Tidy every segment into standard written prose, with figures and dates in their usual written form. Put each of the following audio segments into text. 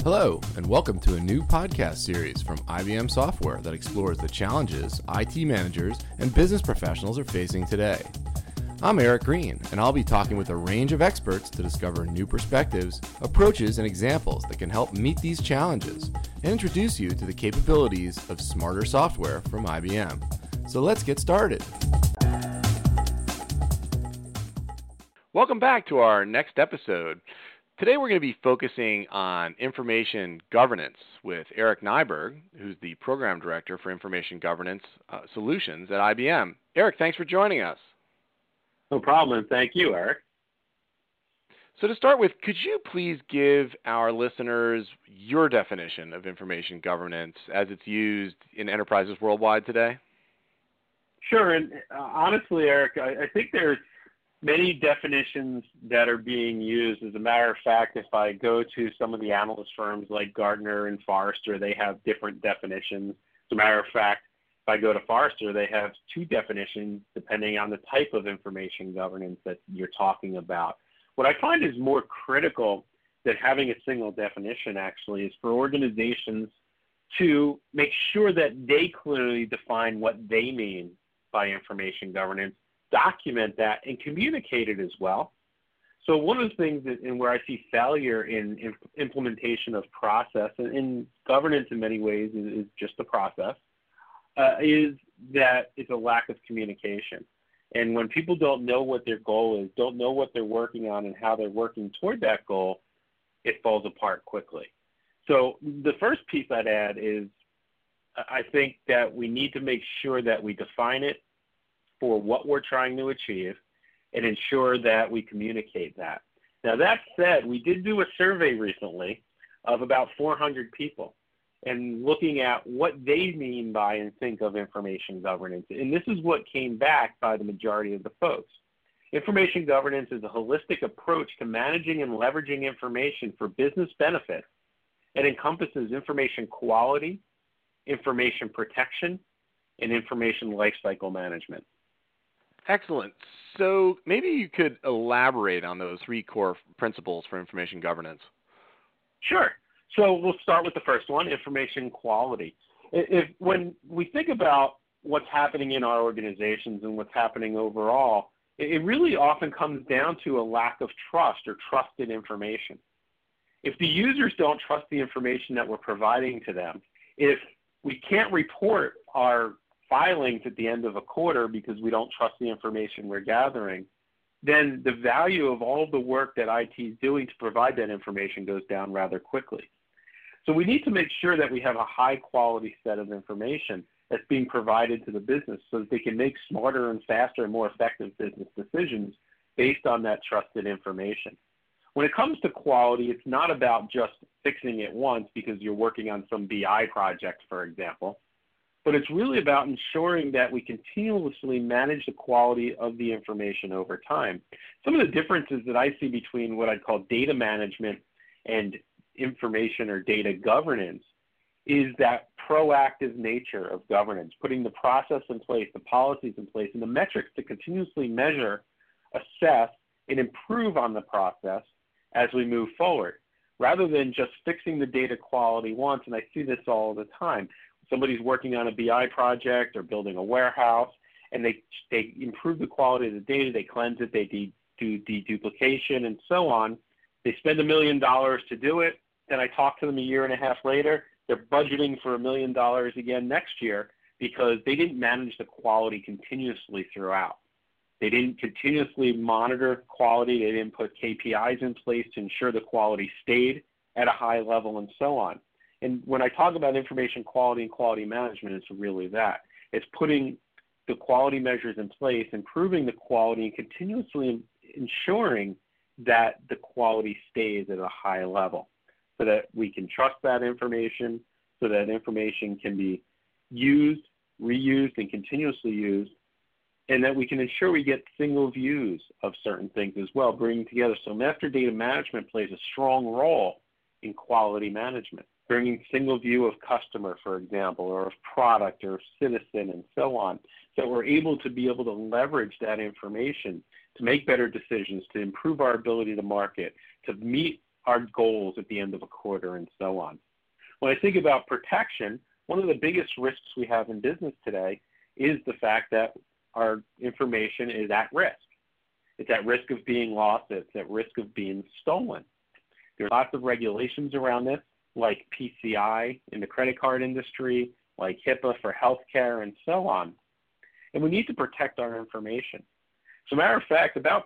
Hello, and welcome to a new podcast series from IBM Software that explores the challenges IT managers and business professionals are facing today. I'm Eric Green, and I'll be talking with a range of experts to discover new perspectives, approaches, and examples that can help meet these challenges and introduce you to the capabilities of smarter software from IBM. So let's get started. Welcome back to our next episode. Today we're going to be focusing on information governance with Eric Nyberg, who's the Program Director for Information Governance Solutions at IBM. Eric, thanks for joining us. No problem. Thank you, Eric. So to start with, could you please give our listeners your definition of information governance as it's used in enterprises worldwide today? Sure. And honestly, Eric, I think there's many definitions that are being used. As a matter of fact, if I go to some of the analyst firms like Gartner and Forrester, they have different definitions. As a matter of fact, if I go to Forrester, they have two definitions depending on the type of information governance that you're talking about. What I find is more critical than having a single definition actually is for organizations to make sure that they clearly define what they mean by information governance, document that, and communicate it as well. So one of the things where I see failure in implementation of process, and in governance in many ways is just the process, is that it's a lack of communication. And when people don't know what their goal is, don't know what they're working on and how they're working toward that goal, it falls apart quickly. So the first piece I'd add is I think that we need to make sure that we define it for what we're trying to achieve and ensure that we communicate that. Now, that said, we did do a survey recently of about 400 people and looking at what they mean by and think of information governance. And this is what came back by the majority of the folks. Information governance is a holistic approach to managing and leveraging information for business benefit. It encompasses information quality, information protection, and information lifecycle management. Excellent. So maybe you could elaborate on those three core principles for information governance. Sure. So we'll start with the first one, information quality. When we think about what's happening in our organizations and what's happening overall, it really often comes down to a lack of trust or trusted information. If the users don't trust the information that we're providing to them, if we can't report our filings at the end of a quarter because we don't trust the information we're gathering, then the value of all the work that IT is doing to provide that information goes down rather quickly. So we need to make sure that we have a high quality set of information that's being provided to the business so that they can make smarter and faster and more effective business decisions based on that trusted information. When it comes to quality, it's not about just fixing it once because you're working on some BI project, for example, but it's really about ensuring that we continuously manage the quality of the information over time. Some of the differences that I see between what I'd call data management and information or data governance is that proactive nature of governance, putting the process in place, the policies in place, and the metrics to continuously measure, assess, and improve on the process as we move forward, rather than just fixing the data quality once. And I see this all the time. Somebody's working on a BI project or building a warehouse, and they improve the quality of the data, they cleanse it, they do deduplication, and so on. They spend $1 million to do it. Then I talk to them a year and a half later. They're budgeting for $1 million again next year because they didn't manage the quality continuously throughout. They didn't continuously monitor quality. They didn't put KPIs in place to ensure the quality stayed at a high level and so on. And when I talk about information quality and quality management, it's really that. It's putting the quality measures in place, improving the quality, and continuously ensuring that the quality stays at a high level so that we can trust that information, so that information can be used, reused, and continuously used, and that we can ensure we get single views of certain things as well, bringing together. So master data management plays a strong role in quality management, bringing single view of customer, for example, or of product or citizen and so on, so we're able to leverage that information to make better decisions, to improve our ability to market, to meet our goals at the end of a quarter and so on. When I think about protection, one of the biggest risks we have in business today is the fact that our information is at risk. It's at risk of being lost. It's at risk of being stolen. There's lots of regulations around this, like PCI in the credit card industry, like HIPAA for healthcare, and so on. And we need to protect our information. As a matter of fact, about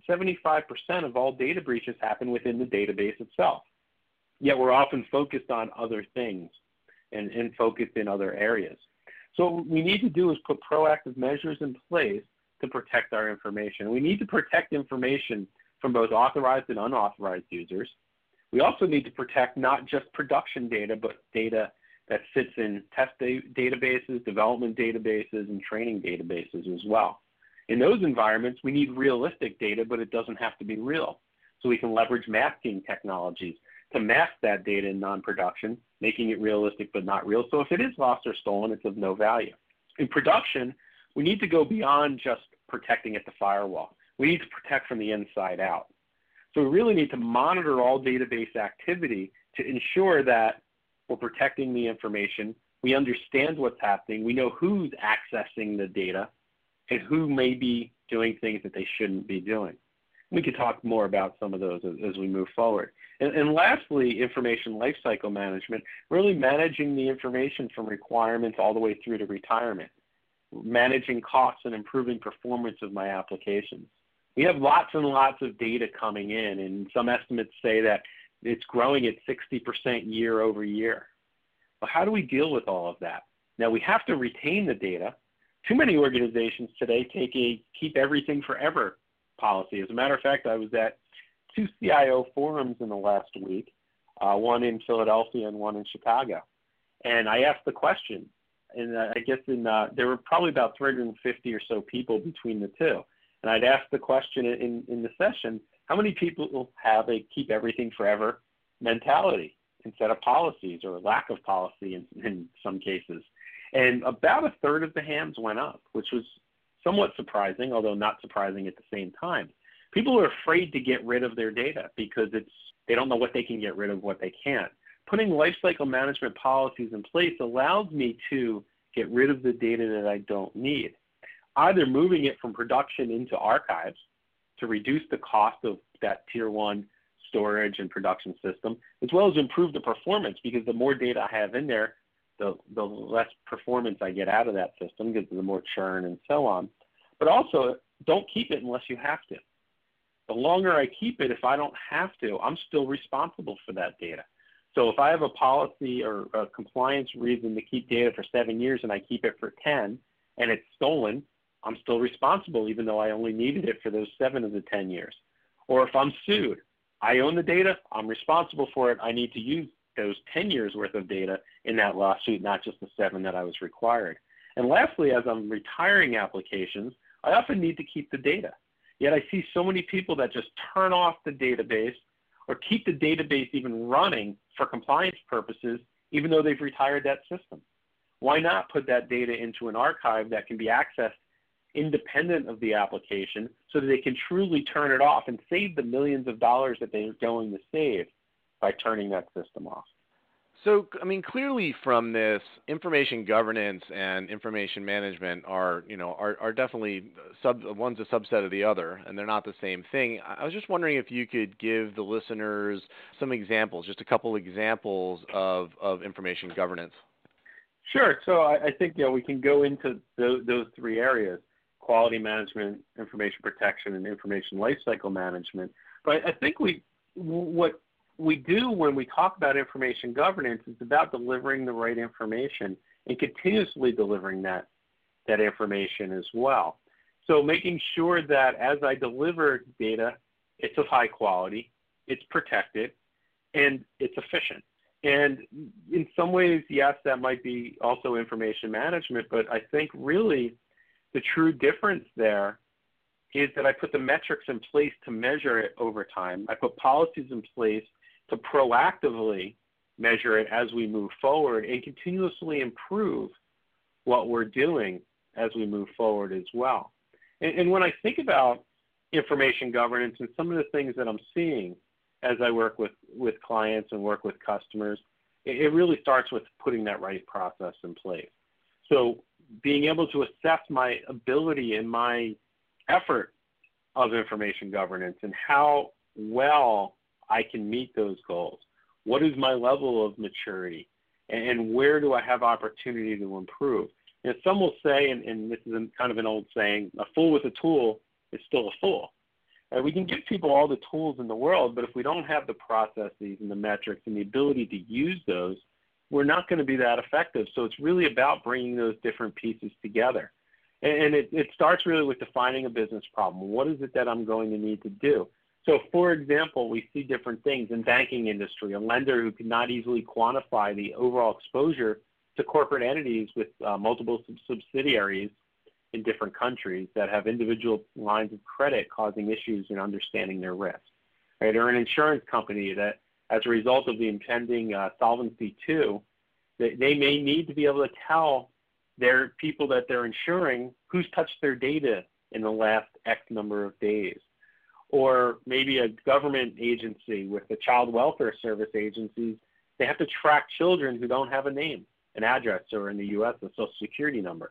75% of all data breaches happen within the database itself. Yet we're often focused on other things and focused in other areas. So what we need to do is put proactive measures in place to protect our information. We need to protect information from both authorized and unauthorized users. We also need to protect not just production data, but data that sits in test databases, development databases, and training databases as well. In those environments, we need realistic data, but it doesn't have to be real. So we can leverage masking technologies to mask that data in non-production, making it realistic but not real. So if it is lost or stolen, it's of no value. In production, we need to go beyond just protecting at the firewall. We need to protect from the inside out. So we really need to monitor all database activity to ensure that we're protecting the information, we understand what's happening, we know who's accessing the data, and who may be doing things that they shouldn't be doing. We could talk more about some of those as we move forward. And lastly, information lifecycle management, really managing the information from requirements all the way through to retirement, managing costs and improving performance of my applications. We have lots and lots of data coming in, and some estimates say that it's growing at 60% year over year. But how do we deal with all of that? Now, we have to retain the data. Too many organizations today take a keep everything forever policy. As a matter of fact, I was at 2 CIO forums in the last week, one in Philadelphia and one in Chicago. And I asked the question, and I guess there were probably about 350 or so people between the two. And I'd ask the question in the session, how many people have a keep everything forever mentality instead of policies or lack of policy in some cases? And about a third of the hands went up, which was somewhat surprising, although not surprising at the same time. People are afraid to get rid of their data because they don't know what they can get rid of, what they can't. Putting lifecycle management policies in place allows me to get rid of the data that I don't need, either moving it from production into archives to reduce the cost of that tier 1 storage and production system, as well as improve the performance, because the more data I have in there, the less performance I get out of that system, because the more churn and so on. But also, don't keep it unless you have to. The longer I keep it, if I don't have to, I'm still responsible for that data. So if I have a policy or a compliance reason to keep data for 7 years and I keep it for 10 and it's stolen, I'm still responsible even though I only needed it for those 7 of the 10 years. Or if I'm sued, I own the data, I'm responsible for it, I need to use those 10 years worth of data in that lawsuit, not just the 7 that I was required. And lastly, as I'm retiring applications, I often need to keep the data. Yet I see so many people that just turn off the database or keep the database even running for compliance purposes, even though they've retired that system. Why not put that data into an archive that can be accessed independent of the application so that they can truly turn it off and save the millions of dollars that they're going to save by turning that system off? So, I mean, clearly from this, information governance and information management are definitely one's a subset of the other, and they're not the same thing. I was just wondering if you could give the listeners some examples, just a couple examples of information governance. Sure. So I think we can go into those 3 areas: quality management, information protection, and information lifecycle management. But I think what we do when we talk about information governance is about delivering the right information and continuously delivering that information as well. So making sure that as I deliver data, it's of high quality, it's protected, and it's efficient. And in some ways, yes, that might be also information management, but I think really the true difference there is that I put the metrics in place to measure it over time. I put policies in place to proactively measure it as we move forward and continuously improve what we're doing as we move forward as well. And when I think about information governance and some of the things that I'm seeing as I work with clients and work with customers, it really starts with putting that right process in place. So being able to assess my ability and my effort of information governance and how well I can meet those goals. What is my level of maturity? And where do I have opportunity to improve? And some will say, and this is kind of an old saying, a fool with a tool is still a fool. We can give people all the tools in the world, but if we don't have the processes and the metrics and the ability to use those, we're not going to be that effective. So it's really about bringing those different pieces together. And it starts really with defining a business problem. What is it that I'm going to need to do? So, for example, we see different things in banking industry, a lender who cannot easily quantify the overall exposure to corporate entities with multiple subsidiaries in different countries that have individual lines of credit causing issues in understanding their risk, right? Or an insurance company that, as a result of the impending Solvency II, they may need to be able to tell their people that they're insuring who's touched their data in the last X number of days. Or maybe a government agency with the child welfare service agencies, they have to track children who don't have a name, an address, or in the U.S., a social security number.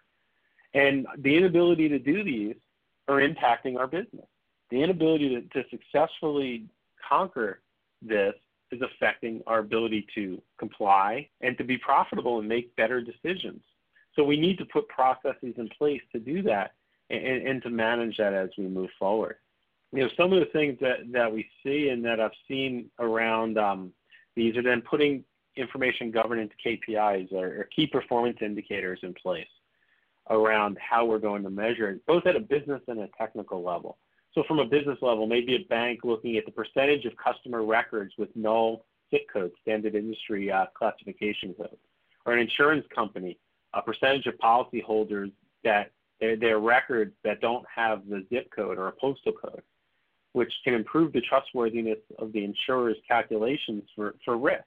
And the inability to do these are impacting our business. The inability to successfully conquer this is affecting our ability to comply and to be profitable and make better decisions. So we need to put processes in place to do that and to manage that as we move forward. You know, some of the things that we see and that I've seen around these are then putting information governance KPIs or key performance indicators in place around how we're going to measure it, both at a business and a technical level. So from a business level, maybe a bank looking at the percentage of customer records with null zip codes, standard industry classification codes, or an insurance company, a percentage of policyholders that their records that don't have the zip code or a postal code, which can improve the trustworthiness of the insurer's calculations for risk.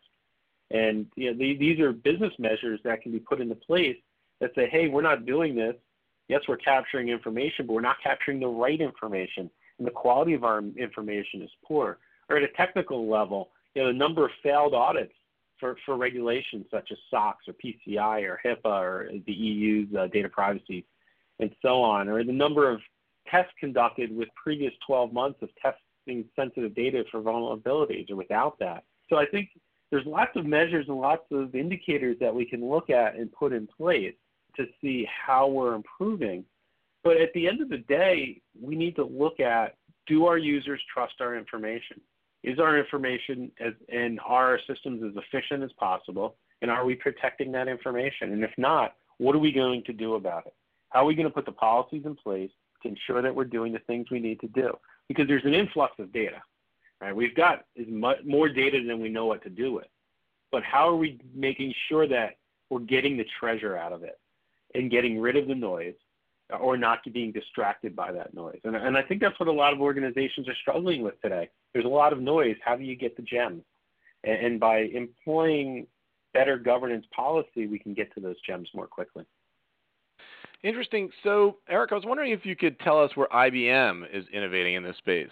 And you know, these are business measures that can be put into place that say, hey, we're not doing this. Yes, we're capturing information, but we're not capturing the right information, and the quality of our information is poor. Or at a technical level, you know, the number of failed audits for regulations such as SOX or PCI or HIPAA or the EU's data privacy and so on, or the number of tests conducted with previous 12 months of testing sensitive data for vulnerabilities or without that. So I think there's lots of measures and lots of indicators that we can look at and put in place to see how we're improving. But at the end of the day, we need to look at, do our users trust our information? Is our information and our systems as efficient as possible? And are we protecting that information? And if not, what are we going to do about it? How are we going to put the policies in place to ensure that we're doing the things we need to do? Because there's an influx of data, right? We've got more data than we know what to do with. But how are we making sure that we're getting the treasure out of it and getting rid of the noise, or not being distracted by that noise? And I think that's what a lot of organizations are struggling with today. There's a lot of noise. How do you get the gems? And by employing better governance policy, we can get to those gems more quickly. Interesting. So, Eric, I was wondering if you could tell us where IBM is innovating in this space.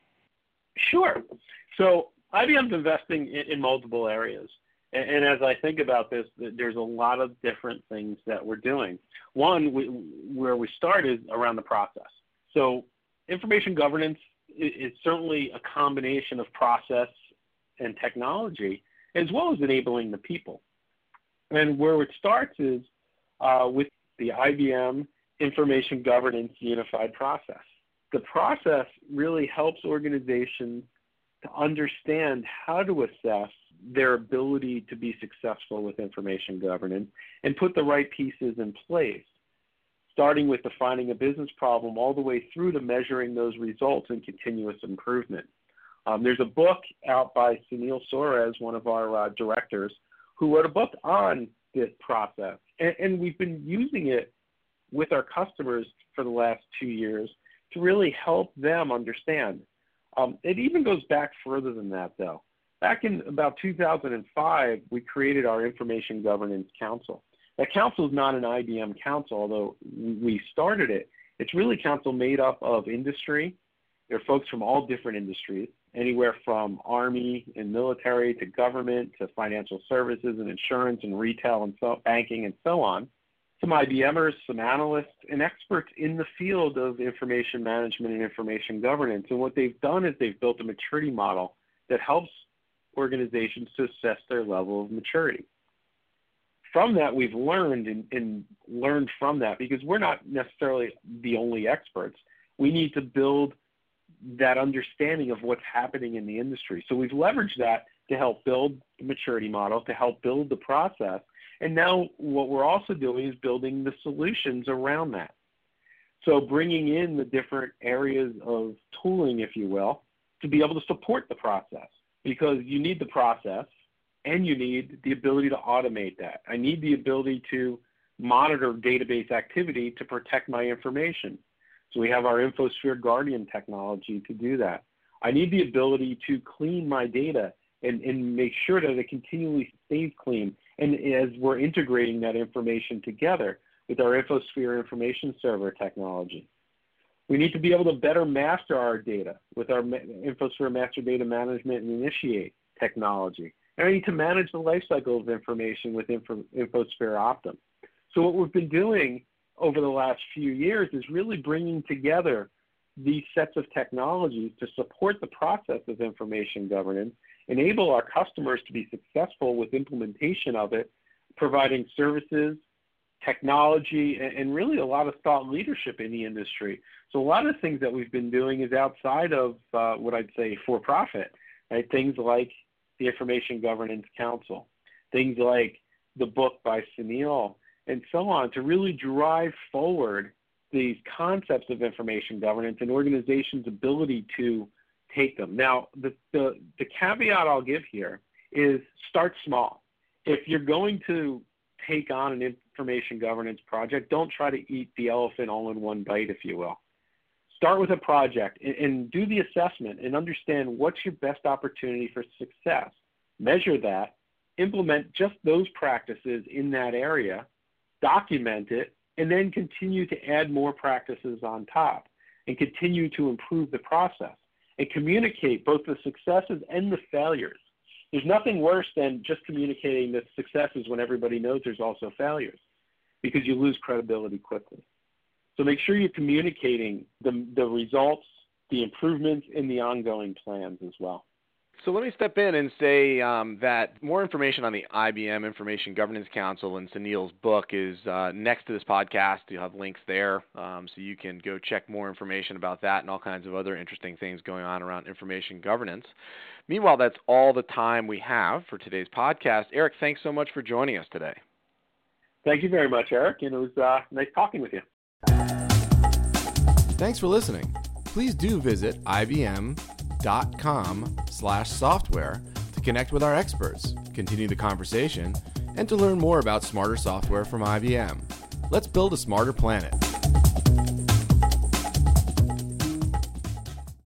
Sure. So IBM's investing in multiple areas. And as I think about this, there's a lot of different things that we're doing. One, where we start is around the process. So information governance is certainly a combination of process and technology, as well as enabling the people. And where it starts is with the IBM Information Governance Unified Process. The process really helps organizations to understand how to assess their ability to be successful with information governance and put the right pieces in place, starting with defining a business problem all the way through to measuring those results and continuous improvement. There's a book out by Sunil Suarez, one of our directors, who wrote a book on this process. And we've been using it with our customers for the last 2 years to really help them understand. It even goes back further than that, though. Back in about 2005, we created our Information Governance Council. That council is not an IBM council, although we started it. It's really a council made up of industry. There are folks from all different industries, anywhere from Army and military to government to financial services and insurance and retail and banking and so on. Some IBMers, some analysts, and experts in the field of information management and information governance. And what they've done is they've built a maturity model that helps organizations to assess their level of maturity. From that, we've learned and learned from that, because we're not necessarily the only experts. We need to build that understanding of what's happening in the industry. So we've leveraged that to help build the maturity model, to help build the process. And now what we're also doing is building the solutions around that. So bringing in the different areas of tooling, if you will, to be able to support the process, because you need the process and you need the ability to automate that. I need the ability to monitor database activity to protect my information. So we have our InfoSphere Guardian technology to do that. I need the ability to clean my data and make sure that it continually stays clean. And as we're integrating that information together with our InfoSphere Information Server technology, we need to be able to better master our data with our InfoSphere Master Data Management and Initiate technology. And I need to manage the lifecycle of information with InfoSphere Optum. So what we've been doing over the last few years is really bringing together these sets of technologies to support the process of information governance, enable our customers to be successful with implementation of it, providing services, technology, and really a lot of thought leadership in the industry. So a lot of the things that we've been doing is outside of what I'd say for-profit, right? Things like the Information Governance Council, things like the book by Sunil, and so on, to really drive forward these concepts of information governance and organizations' ability to take them. Now, the caveat I'll give here is start small. If you're going to take on an information governance project, don't try to eat the elephant all in one bite, if you will. Start with a project and do the assessment and understand what's your best opportunity for success. Measure that, implement just those practices in that area, document it, and then continue to add more practices on top and continue to improve the process and communicate both the successes and the failures. There's nothing worse than just communicating the successes when everybody knows there's also failures, because you lose credibility quickly. So make sure you're communicating the results, the improvements, and the ongoing plans as well. So let me step in and say that more information on the IBM Information Governance Council and Sunil's book is next to this podcast. You'll have links there, so you can go check more information about that and all kinds of other interesting things going on around information governance. Meanwhile, that's all the time we have for today's podcast. Eric, thanks so much for joining us today. Thank you very much, Eric, and it was nice talking with you. Thanks for listening. Please do visit ibm.com/software to connect with our experts, continue the conversation, and to learn more about smarter software from IBM. Let's build a smarter planet.